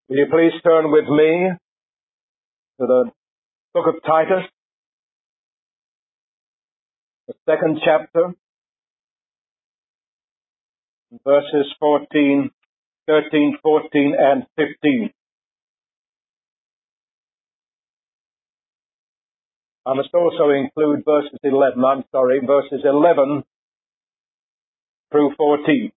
Will you please turn with me to the book of Titus, the second chapter, verses 13, 14, and 15. I must also include verses 11 through 14.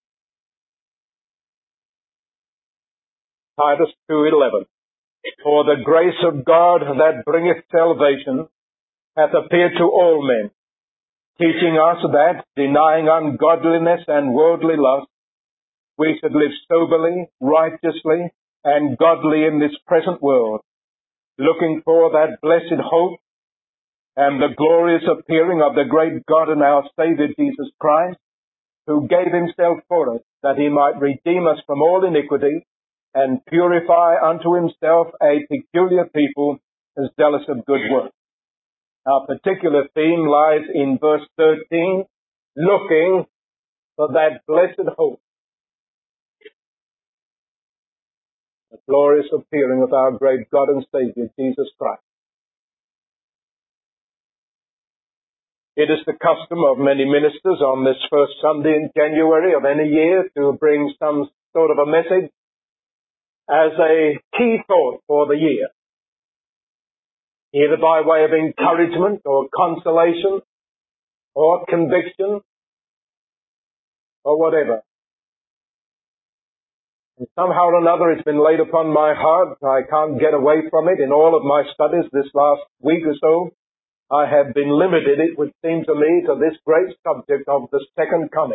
Titus 2:11. For the grace of God that bringeth salvation hath appeared to all men, teaching us that, denying ungodliness and worldly lust, we should live soberly, righteously, and godly in this present world, looking for that blessed hope and the glorious appearing of the great God and our Saviour Jesus Christ, who gave himself for us, that he might redeem us from all iniquity, and purify unto himself a peculiar people, zealous of good works. Our particular theme lies in verse 13, looking for that blessed hope, the glorious appearing of our great God and Saviour, Jesus Christ. It is the custom of many ministers on this first Sunday in January of any year to bring some sort of a message as a key thought for the year, either by way of encouragement or consolation or conviction or whatever. And somehow or another it's been laid upon my heart. I can't get away from it. In all of my studies this last week or so, I have been limited, it would seem to me, to this great subject of the second coming.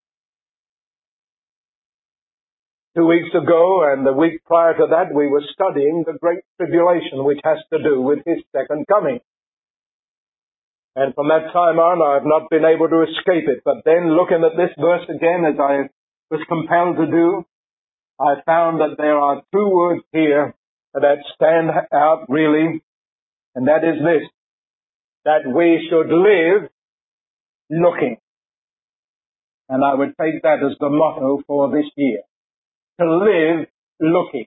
2 weeks ago and the week prior to that, we were studying the Great Tribulation, which has to do with his second coming. And from that time on, I have not been able to escape it. But then looking at this verse again, as I was compelled to do, I found that there are two words here that stand out really, and that is this, that we should live looking. And I would take that as the motto for this year, to live looking.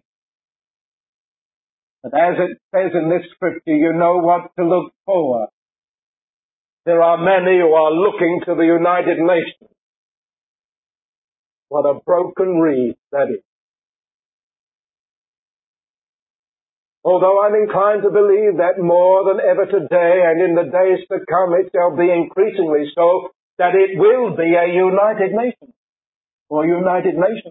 But as it says in this scripture, you know what to look for. There are many who are looking to the United Nations. What a broken reed that is. Although I'm inclined to believe that more than ever today and in the days to come it shall be increasingly so, that it will be a United Nation, or United Nations.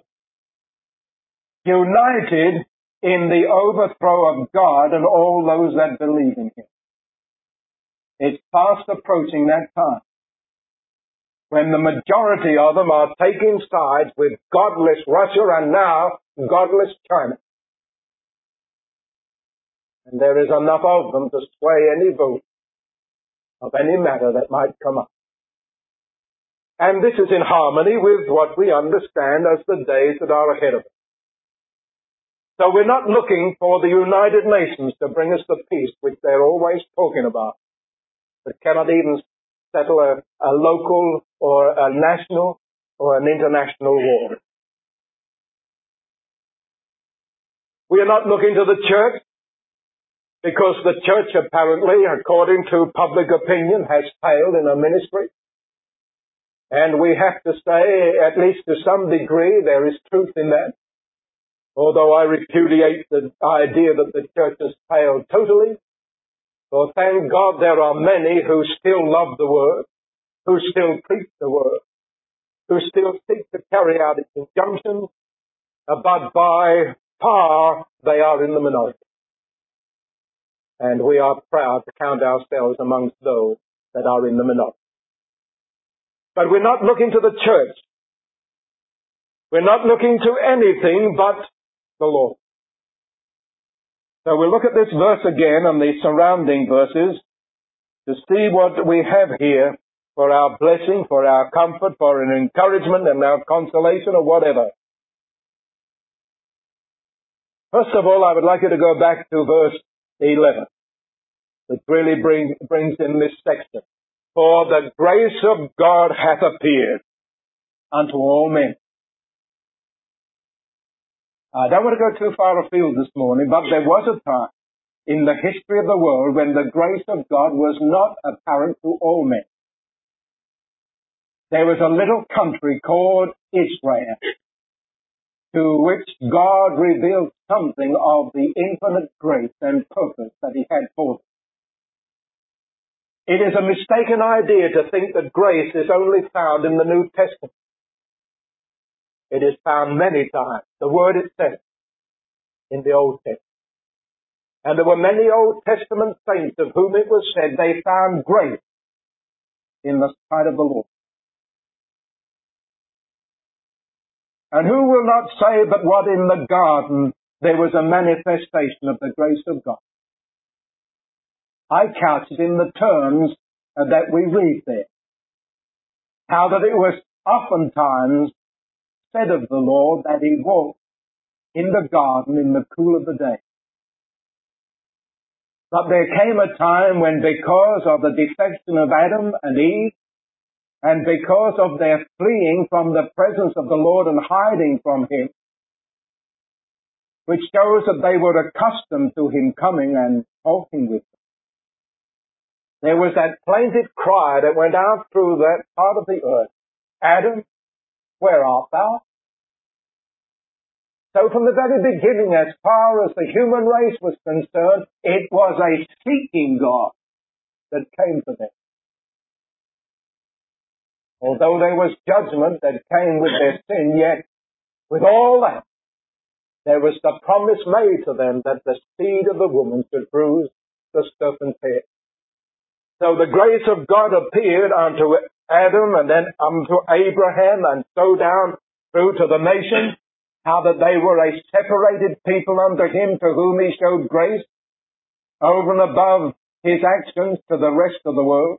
United in the overthrow of God and all those that believe in him. It's fast approaching that time when the majority of them are taking sides with godless Russia and now godless China. And there is enough of them to sway any vote of any matter that might come up. And this is in harmony with what we understand as the days that are ahead of us. So we're not looking for the United Nations to bring us the peace which they're always talking about, but cannot even settle a local or a national or an international war. We are not looking to the church, because the church apparently, according to public opinion, has failed in her ministry. And we have to say, at least to some degree, there is truth in that. Although I repudiate the idea that the church has failed totally. For thank God there are many who still love the Word, who still preach the Word, who still seek to carry out its injunctions, but by far they are in the minority. And we are proud to count ourselves amongst those that are in the minority. But we're not looking to the church. We're not looking to anything but the Lord. So we'll look at this verse again and the surrounding verses to see what we have here for our blessing, for our comfort, for an encouragement and our consolation or whatever. First of all, I would like you to go back to verse 11, which really brings in this section. For the grace of God hath appeared unto all men. I don't want to go too far afield this morning, but there was a time in the history of the world when the grace of God was not apparent to all men. There was a little country called Israel, to which God revealed something of the infinite grace and purpose that He had for them. It is a mistaken idea to think that grace is only found in the New Testament. It is found many times. The word itself in the Old Testament. And there were many Old Testament saints of whom it was said they found grace in the sight of the Lord. And who will not say but what in the garden there was a manifestation of the grace of God? I couch it in the terms that we read there. How that it was oftentimes said of the Lord that He walked in the garden in the cool of the day. But there came a time when, because of the defection of Adam and Eve, and because of their fleeing from the presence of the Lord and hiding from Him, which shows that they were accustomed to Him coming and talking with them, there was that plaintive cry that went out through that part of the earth, Adam, where art thou? So from the very beginning, as far as the human race was concerned, it was a seeking God that came to them. Although there was judgment that came with their sin, yet with all that, there was the promise made to them that the seed of the woman should bruise the serpent's head. So the grace of God appeared unto Adam and then unto Abraham and so down through to the nations, how that they were a separated people unto Him to whom He showed grace over and above His actions to the rest of the world.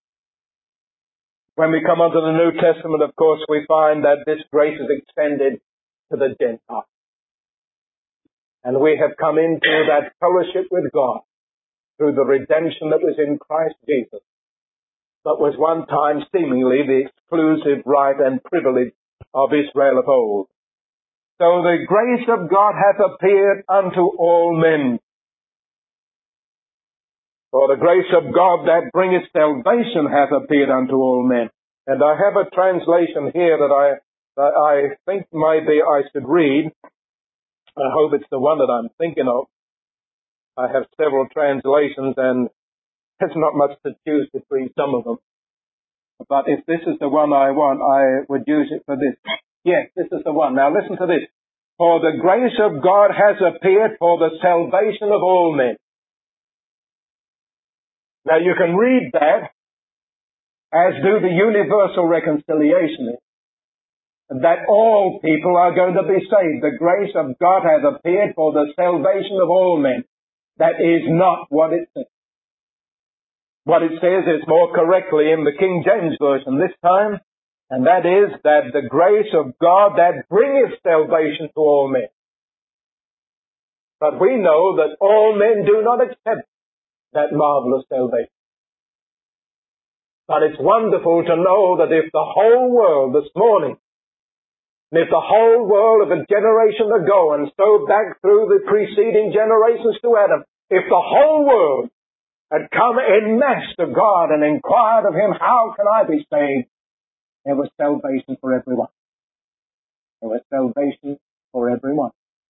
When we come onto the New Testament, of course, we find that this grace is extended to the Gentiles. And we have come into that fellowship with God through the redemption that was in Christ Jesus, but was one time seemingly the exclusive right and privilege of Israel of old. So the grace of God hath appeared unto all men. For the grace of God that bringeth salvation hath appeared unto all men. And I have a translation here that I think maybe I should read. I hope it's the one that I'm thinking of. I have several translations and there's not much to choose between some of them. But if this is the one I want, I would use it for this. Yes, this is the one. Now listen to this. For the grace of God has appeared for the salvation of all men. Now you can read that as do the universal reconciliationists, that all people are going to be saved. The grace of God has appeared for the salvation of all men. That is not what it says. What it says is more correctly in the King James Version this time, and that is that the grace of God that bringeth salvation to all men. But we know that all men do not accept that marvelous salvation. But it's wonderful to know that if the whole world this morning, and if the whole world of a generation ago and so back through the preceding generations to Adam, if the whole world had come en masse to God and inquired of Him, how can I be saved? There was salvation for everyone. There was salvation for everyone.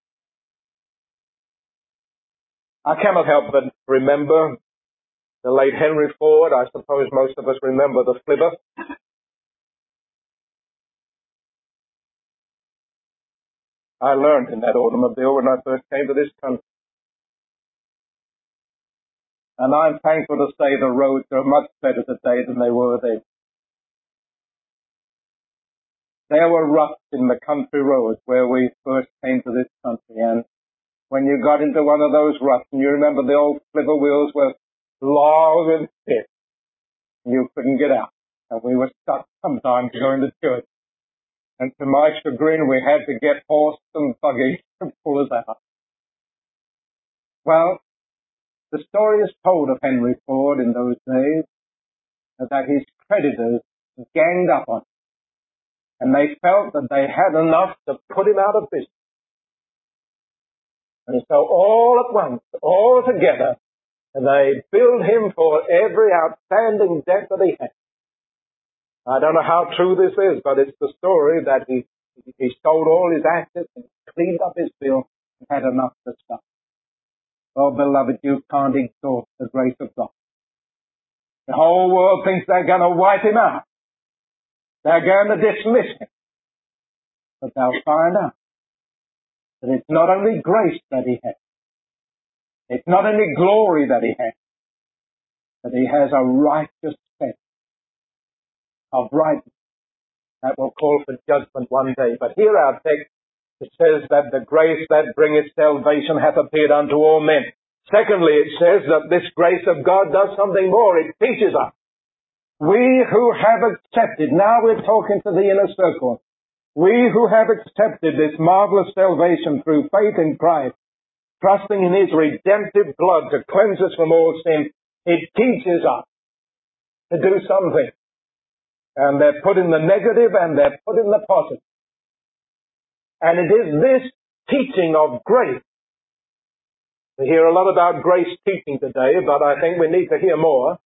I cannot help but remember the late Henry Ford. I suppose most of us remember the flivver. I learned in that automobile when I first came to this country. And I'm thankful to say the roads are much better today than they were then. There were ruts in the country roads where we first came to this country, and when you got into one of those ruts, and you remember the old flivver wheels were long and thick, you couldn't get out, and we were stuck sometimes going to church. And to my chagrin, we had to get horse and buggy to pull us out. Well, the story is told of Henry Ford in those days that his creditors ganged up on him, and they felt that they had enough to put him out of business. And so all at once, all together, they billed him for every outstanding debt that he had. I don't know how true this is, but it's the story that he sold all his assets and cleaned up his bill and had enough to stop. Oh, beloved, you can't exhaust the grace of God. The whole world thinks they're going to wipe him out. They're going to dismiss him. But they'll find out that it's not only grace that he has. It's not only glory that he has. But he has a righteous sense of rightness that will call for judgment one day. But here our text, it says that the grace that bringeth salvation hath appeared unto all men. Secondly, it says that this grace of God does something more. It teaches us. We who have accepted, now we're talking to the inner circle, we who have accepted this marvelous salvation through faith in Christ, trusting in His redemptive blood to cleanse us from all sin, it teaches us to do something. And they're put in the negative and they're put in the positive. And it is this teaching of grace. We hear a lot about grace teaching today, but I think we need to hear more.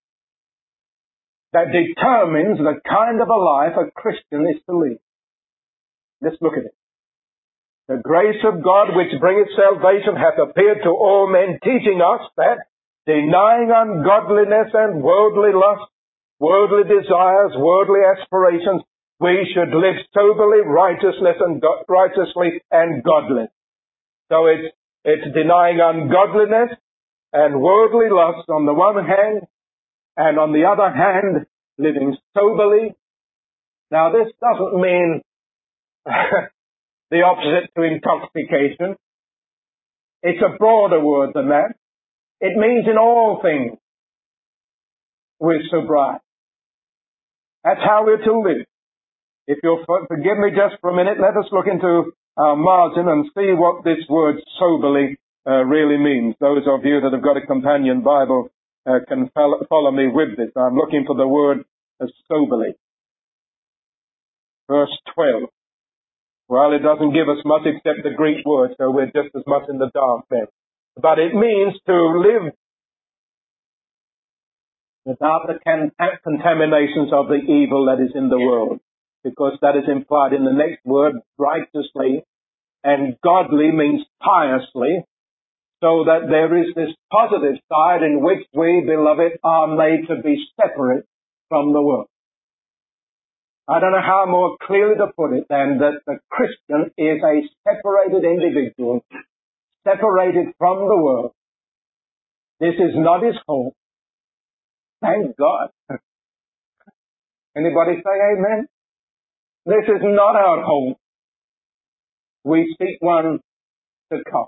That determines the kind of a life a Christian is to lead. Let's look at it. The grace of God which bringeth salvation hath appeared to all men, teaching us that, denying ungodliness and worldly lust, worldly desires, worldly aspirations, we should live soberly, righteously and godly. So it's denying ungodliness and worldly lust on the one hand, and on the other hand, living soberly. Now this doesn't mean the opposite to intoxication. It's a broader word than that. It means in all things with sobriety. That's how we're to live. If you'll forgive me just for a minute, let us look into our margin and see what this word soberly really means. Those of you that have got a companion Bible can follow me with this. I'm looking for the word soberly. Verse 12. Well, it doesn't give us much except the Greek word, so we're just as much in the dark there. But it means to live without the contaminations of the evil that is in the world. Because that is implied in the next word, righteously, and godly means piously, so that there is this positive side in which we, beloved, are made to be separate from the world. I don't know how more clearly to put it than that the Christian is a separated individual, separated from the world. This is not his home. Thank God. Anybody say amen? This is not our home. We seek one to come.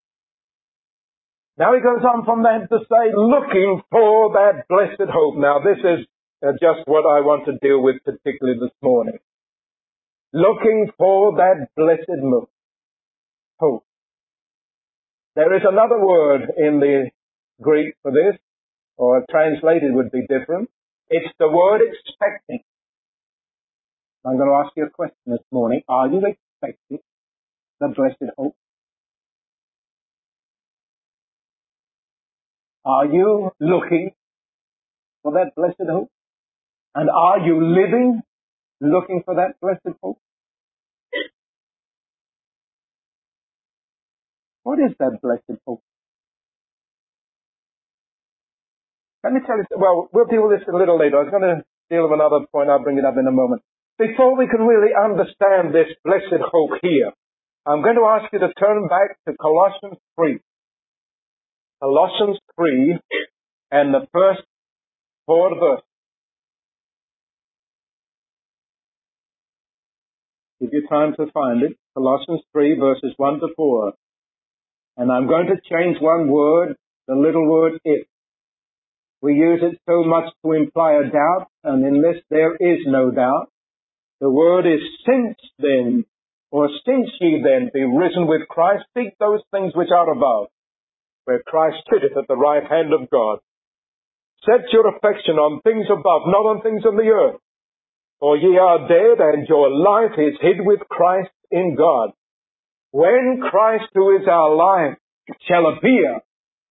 Now he goes on from that to say, looking for that blessed hope. Now this is just what I want to deal with particularly this morning. Looking for that blessed hope. There is another word in the Greek for this, or translated would be different. It's the word expecting. I'm going to ask you a question this morning. Are you expecting the blessed hope? Are you looking for that blessed hope? And are you living looking for that blessed hope? What is that blessed hope? Let me tell you, well, we'll deal with this a little later. I was going to deal with another point. I'll bring it up in a moment. Before we can really understand this blessed hope here, I'm going to ask you to turn back to Colossians 3. Colossians 3 and the first 4 verses. Give you time to find it. Colossians 3 verses 1 to 4. And I'm going to change one word, the little word if. We use it so much to imply a doubt, and in this there is no doubt. The word is since then, or since ye then be risen with Christ, seek those things which are above, where Christ sitteth at the right hand of God. Set your affection on things above, not on things on the earth. For ye are dead, and your life is hid with Christ in God. When Christ, who is our life, shall appear,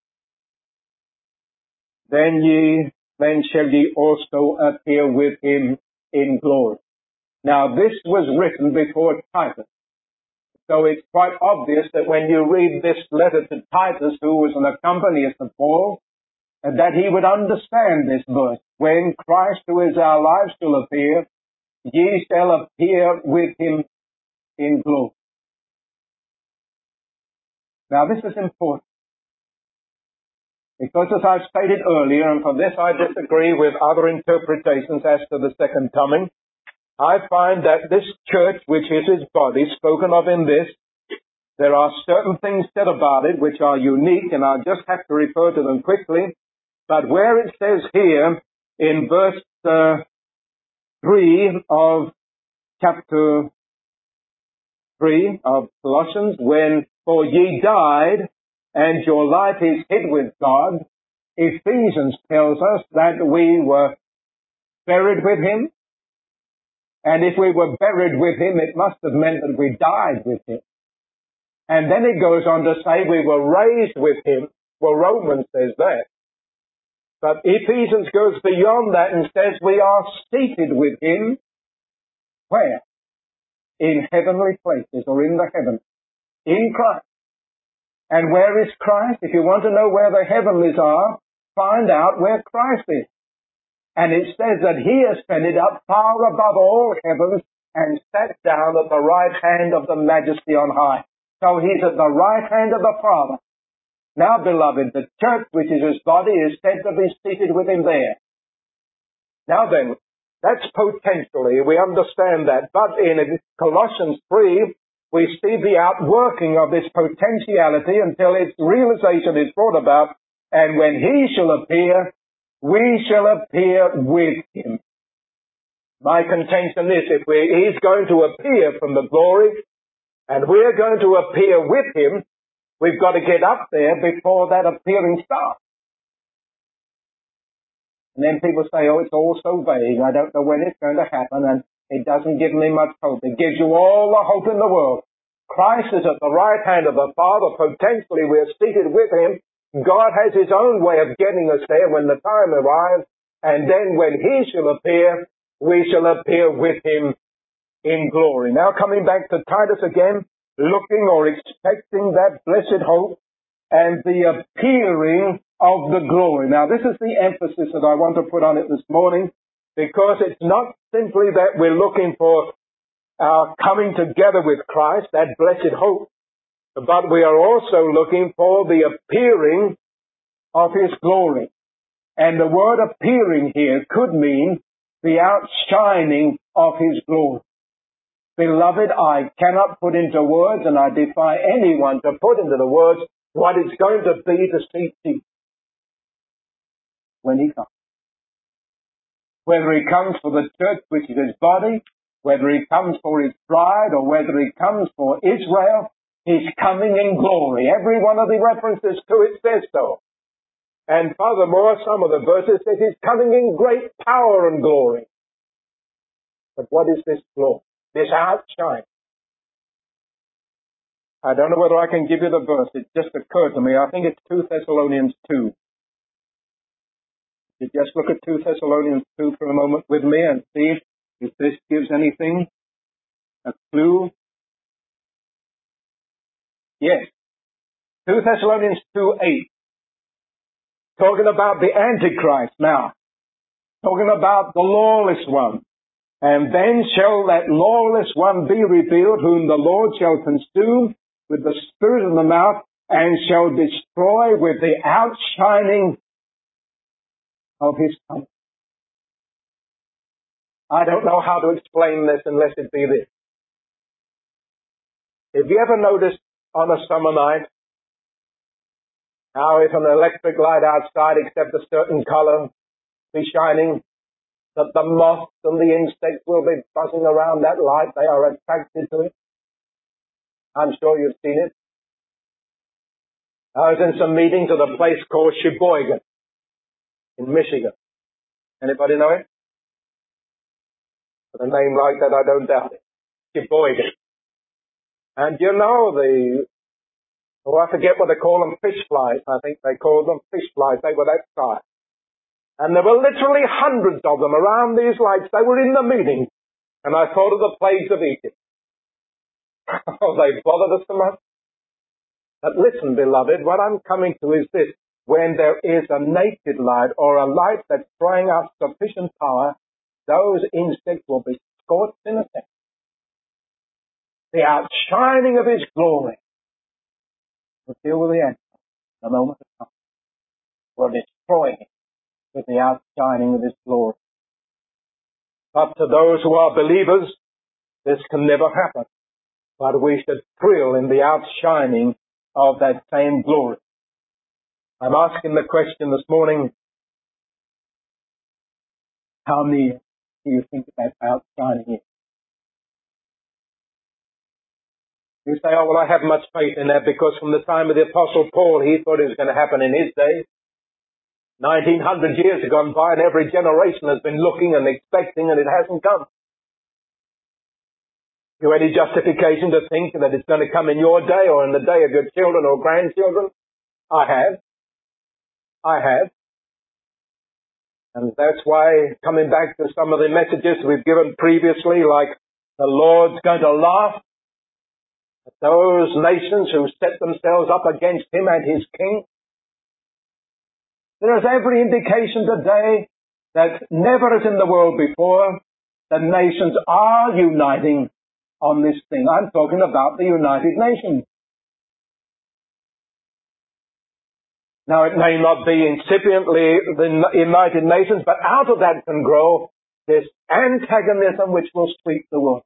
then shall ye also appear with him in glory. Now this was written before Titus. So it's quite obvious that when you read this letter to Titus, who was an accompanist of Paul, that he would understand this verse. When Christ, who is our life, shall appear, ye shall appear with him in glory. Now this is important, because as I've stated earlier, and for this I disagree with other interpretations as to the second coming, I find that this church, which is his body, spoken of in this, there are certain things said about it which are unique, and I'll just have to refer to them quickly. But where it says here in verse 3 of chapter 3 of Colossians, when for ye died, and your life is hid with God, Ephesians tells us that we were buried with him. And if we were buried with him, it must have meant that we died with him. And then it goes on to say we were raised with him. Well, Romans says that. But Ephesians goes beyond that and says we are seated with him. Where? In heavenly places, or in the heavens. In Christ. And where is Christ? If you want to know where the heavenlies are, find out where Christ is. And it says that he ascended up far above all heavens and sat down at the right hand of the Majesty on high. So he's at the right hand of the Father. Now, beloved, the church, which is his body, is said to be seated with him there. Now then, that's potentially, we understand that. But in Colossians 3, we see the outworking of this potentiality until its realization is brought about. And when he shall appear, we shall appear with him. My contention is, if he's going to appear from the glory, and we're going to appear with him, we've got to get up there before that appearing starts. And then people say, oh, it's all so vague. I don't know when it's going to happen, and it doesn't give me much hope. It gives you all the hope in the world. Christ is at the right hand of the Father. Potentially, we're seated with him. God has his own way of getting us there when the time arrives. And then when he shall appear, we shall appear with him in glory. Now coming back to Titus again, looking or expecting that blessed hope and the appearing of the glory. Now this is the emphasis that I want to put on it this morning, because it's not simply that we're looking for our coming together with Christ, that blessed hope, but we are also looking for the appearing of his glory. And the word appearing here could mean the outshining of his glory. Beloved, I cannot put into words, and I defy anyone to put into the words what it's going to be to see Jesus when he comes. Whether he comes for the church, which is his body, whether he comes for his bride, or whether he comes for Israel, he's coming in glory. Every one of the references to it says so. And furthermore, some of the verses say he's coming in great power and glory. But what is this glory? This outshine. I don't know whether I can give you the verse. It just occurred to me. I think it's 2 Thessalonians 2. You just look at 2 Thessalonians 2 for a moment with me and see if this gives anything, a clue. Yes. 2 Thessalonians 2:8. Talking about the Antichrist now. Talking about the lawless one. And then shall that lawless one be revealed, whom the Lord shall consume with the spirit of the mouth, and shall destroy with the outshining of his coming. I don't know how to explain this unless it be this. Have you ever noticed on a summer night how if an electric light outside, except a certain color, be shining, that the moths and the insects will be buzzing around that light? They are attracted to it. I'm sure you've seen it. I was in some meetings at a place called Sheboygan in Michigan. Anybody know it? With a name like that, I don't doubt it. Sheboygan. And I forget what they call them, fish flies. I think they called them fish flies. They were that size. And there were literally hundreds of them around these lights. They were in the meeting. And I thought of the plagues of Egypt. Oh, they bothered us so much. But listen, beloved, what I'm coming to is this. When there is a naked light or a light that's throwing out sufficient power, those insects will be scorched in a second. The outshining of His glory will deal with the Antichrist the moment it comes. Will destroy him with the outshining of His glory. But to those who are believers, this can never happen. But we should thrill in the outshining of that same glory. I'm asking the question this morning, how near do you think that outshining is? You say, oh, well, I have much faith in that because from the time of the Apostle Paul, he thought it was going to happen in his day. 1900 years have gone by and every generation has been looking and expecting and it hasn't come. You any justification to think that it's going to come in your day or in the day of your children or grandchildren? I have. And that's why, coming back to some of the messages we've given previously, like the Lord's going to laugh at those nations who set themselves up against Him and His King. There is every indication today that never as in the world before, the nations are uniting on this thing. I'm talking about the United Nations. Now, it may not be incipiently the United Nations, but out of that can grow this antagonism which will sweep the world.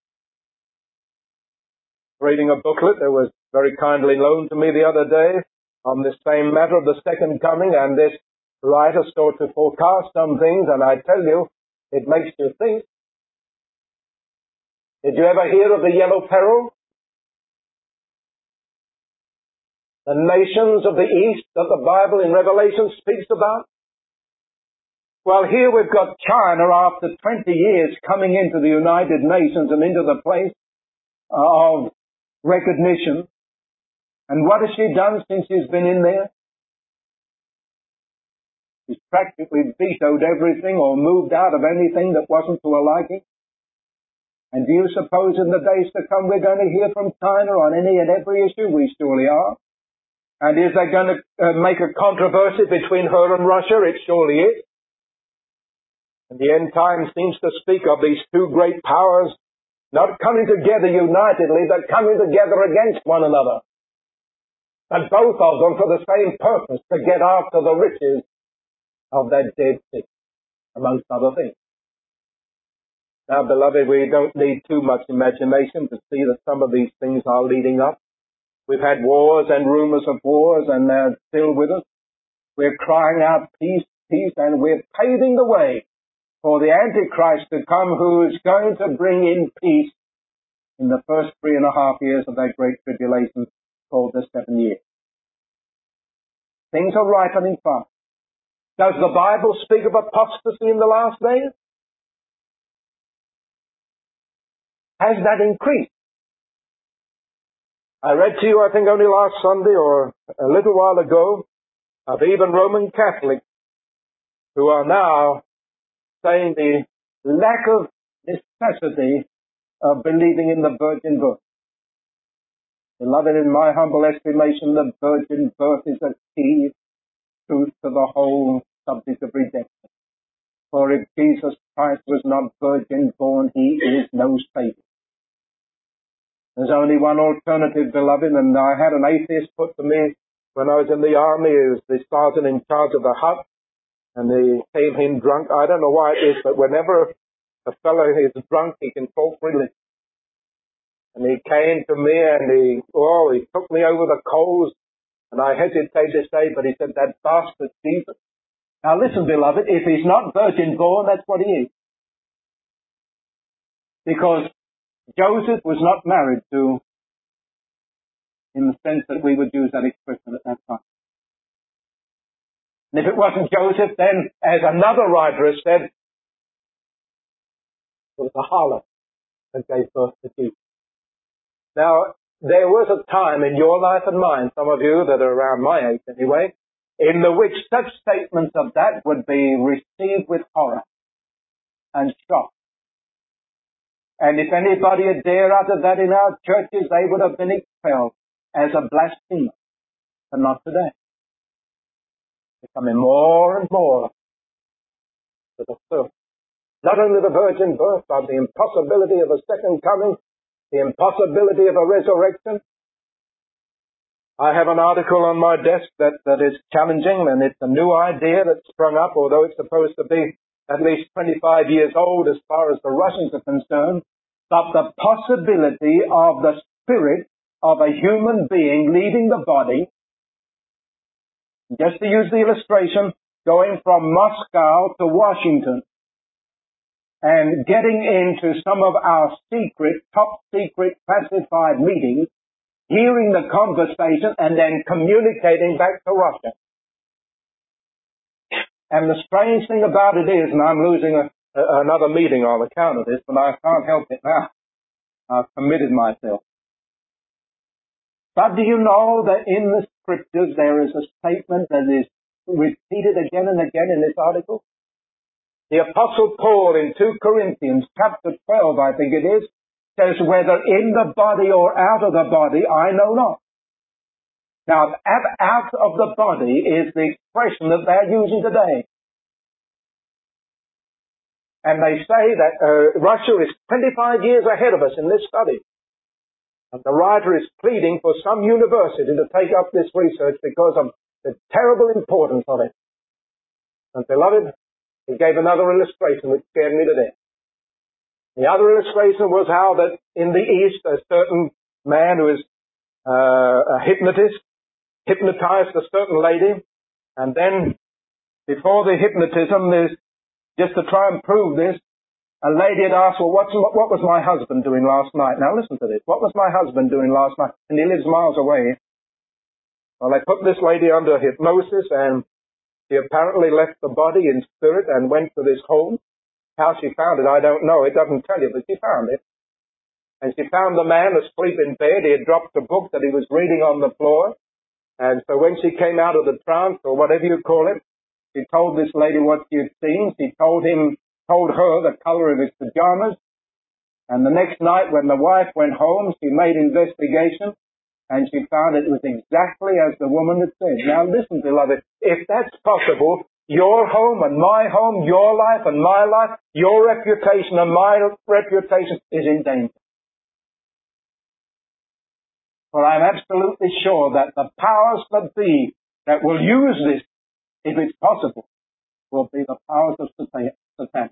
Reading a booklet that was very kindly loaned to me the other day on this same matter of the second coming, and this writer sought to forecast some things, and I tell you, it makes you think. Did you ever hear of the yellow peril? The nations of the East that the Bible in Revelation speaks about? Well, here we've got China after 20 years coming into the United Nations and into the place of recognition. And what has she done since she's been in there? She's practically vetoed everything or moved out of anything that wasn't to her liking. And do you suppose in the days to come we're going to hear from China on any and every issue? We surely are. And is there going to make a controversy between her and Russia? It surely is. And the end time seems to speak of these two great powers not coming together unitedly, but coming together against one another. And both of them for the same purpose, to get after the riches of that dead city, amongst other things. Now, beloved, we don't need too much imagination to see that some of these things are leading up. We've had wars and rumors of wars, and they're still with us. We're crying out peace, peace, and we're paving the way for the Antichrist to come, who is going to bring in peace in the first 3.5 years of that great tribulation called the 7 years. Things are ripening fast. Does the Bible speak of apostasy in the last days? Has that increased? I read to you, I think only last Sunday or a little while ago, of even Roman Catholics who are now saying the lack of necessity of believing in the virgin birth. Beloved, in my humble estimation, the virgin birth is a key truth to the whole subject of redemption. For if Jesus Christ was not virgin born, He is no Savior. There's only one alternative, beloved, and I had an atheist put to me when I was in the army. He was the sergeant in charge of the hut, and he came in drunk. I don't know why it is, but whenever a fellow is drunk, he can talk religion. And he came to me and he took me over the coals, and I hesitate to say, but he said, that bastard Jesus. Now listen, beloved, if he's not virgin born, that's what he is. Because Joseph was not married to, in the sense that we would use that expression at that time. And if it wasn't Joseph, then, as another writer has said, it was a harlot that gave birth to Jesus. Now, there was a time in your life and mine, some of you that are around my age anyway, in the which such statements of that would be received with horror and shock. And if anybody had dared utter that in our churches, they would have been expelled as a blasphemer. But not today. Becoming more and more to the truth. Not only the virgin birth, but the impossibility of a second coming, the impossibility of a resurrection. I have an article on my desk that is challenging, and it's a new idea that's sprung up, although it's supposed to be at least 25 years old as far as the Russians are concerned, but the possibility of the spirit of a human being leaving the body, just to use the illustration, going from Moscow to Washington and getting into some of our secret, top secret, classified meetings, hearing the conversation and then communicating back to Russia. And the strange thing about it is, and I'm losing another meeting on account of this, but I can't help it now. I've committed myself. But do you know that in the scriptures there is a statement that is repeated again and again in this article? The Apostle Paul in 2 Corinthians chapter 12, I think it is, says, whether in the body or out of the body, I know not. Now, out of the body is the expression that they're using today. And they say that Russia is 25 years ahead of us in this study. And the writer is pleading for some university to take up this research because of the terrible importance of it. And beloved, he gave another illustration which scared me to death. The other illustration was how that in the East, a certain man who is a hypnotist hypnotized a certain lady, and then before the hypnotism, just to try and prove this, a lady had asked, well, what was my husband doing last night? Now listen to this. What was my husband doing last night? And he lives miles away. Well, they put this lady under hypnosis, and she apparently left the body in spirit and went to this home. How she found it, I don't know. It doesn't tell you, but she found it. And she found the man asleep in bed. He had dropped a book that he was reading on the floor. And so when she came out of the trance, or whatever you call it, she told this lady what she had seen. She told her the color of his pajamas. And the next night when the wife went home, she made investigation, and she found it was exactly as the woman had said. Now listen, beloved, if that's possible, your home and my home, your life and my life, your reputation and my reputation is in danger. For I'm absolutely sure that the powers that be that will use this, if it's possible, will be the powers of Satan.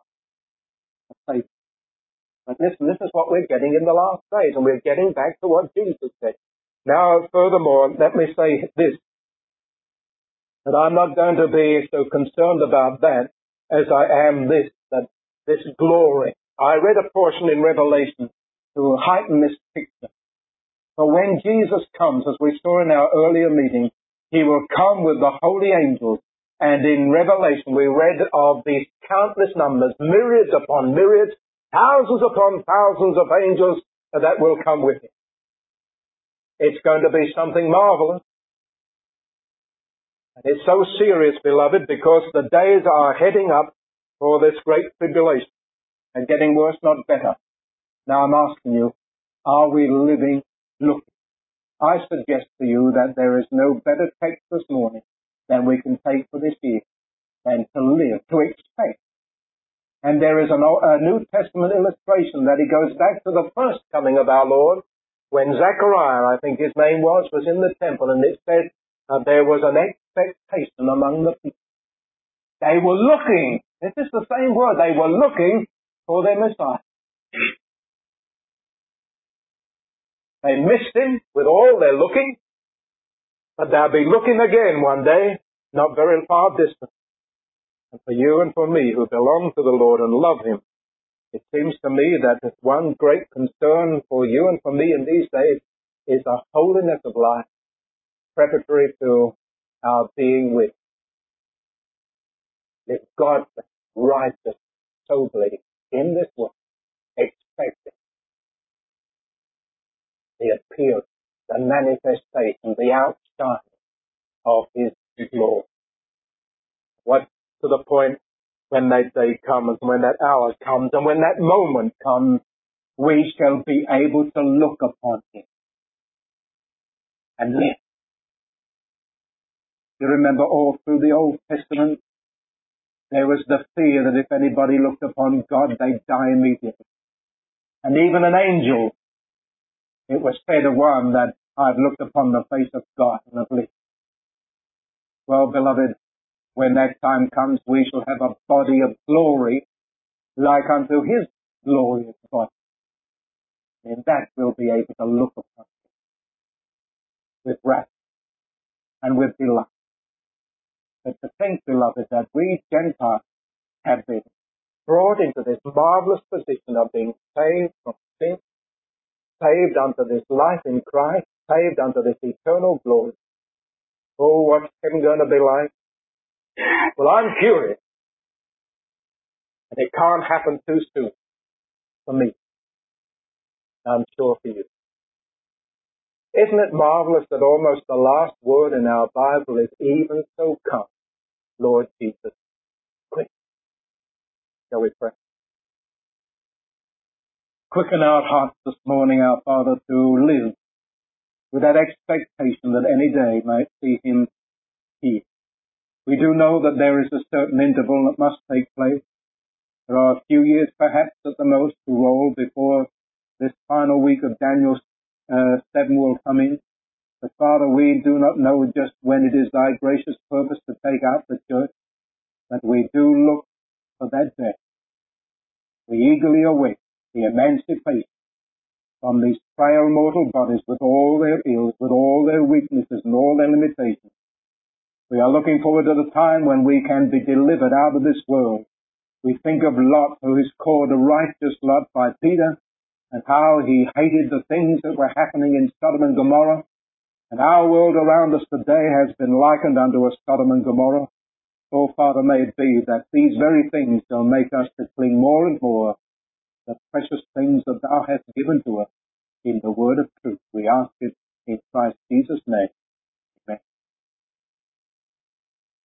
But listen, this is what we're getting in the last days, and we're getting back to what Jesus said. Now, furthermore, let me say this, that I'm not going to be so concerned about that as I am this glory. I read a portion in Revelation to heighten this picture. For when Jesus comes, as we saw in our earlier meeting, he will come with the holy angels. And in Revelation, we read of these countless numbers, myriads upon myriads, thousands upon thousands of angels that will come with him. It's going to be something marvelous. And it's so serious, beloved, because the days are heading up for this great tribulation and getting worse, not better. Now I'm asking you, are we living looking? I suggest to you that there is no better text this morning than we can take for this year than to live, to expect. And there is a New Testament illustration that it goes back to the first coming of our Lord, when Zechariah, I think his name was in the temple, and it said there was an expectation among the people. They were looking, this is the same word, they were looking for their Messiah. They missed him with all their looking, but they'll be looking again one day, not very far distant. And for you and for me who belong to the Lord and love him, it seems to me that one great concern for you and for me in these days is the holiness of life, preparatory to our being with. Live God righteous, soberly in this world, expecting. the appearance, the manifestation, the outshining of His glory. What to the point when that day comes, when that hour comes, and when that moment comes, we shall be able to look upon Him and live. You remember all through the Old Testament, there was the fear that if anybody looked upon God, they'd die immediately. And even an angel, it was said of one that I've looked upon the face of God and have lived. Well, beloved, when that time comes, we shall have a body of glory like unto His glorious body. In that we'll be able to look upon Him with wrath and with delight. But to think, beloved, that we Gentiles have been brought into this marvelous position of being saved from sin, saved unto this life in Christ, saved unto this eternal glory. Oh, what's heaven going to be like? Well, I'm curious. And it can't happen too soon for me. I'm sure for you. Isn't it marvelous that almost the last word in our Bible is even so come, Lord Jesus, quick. Shall we pray? Quicken our hearts this morning, our Father, to live with that expectation that any day might see Him here. We do know that there is a certain interval that must take place. There are a few years perhaps at the most to roll before this final week of Daniel 7 will come in. But Father, we do not know just when it is Thy gracious purpose to take out the church, but we do look for that day. We eagerly await the emancipation from these frail mortal bodies with all their ills, with all their weaknesses and all their limitations. We are looking forward to the time when we can be delivered out of this world. We think of Lot, who is called a righteous Lot by Peter, and how he hated the things that were happening in Sodom and Gomorrah. And our world around us today has been likened unto a Sodom and Gomorrah. Oh, Father, may it be that these very things shall make us to cling more and more to the precious things that Thou hast given to us in the word of truth. We ask it in Christ Jesus' name.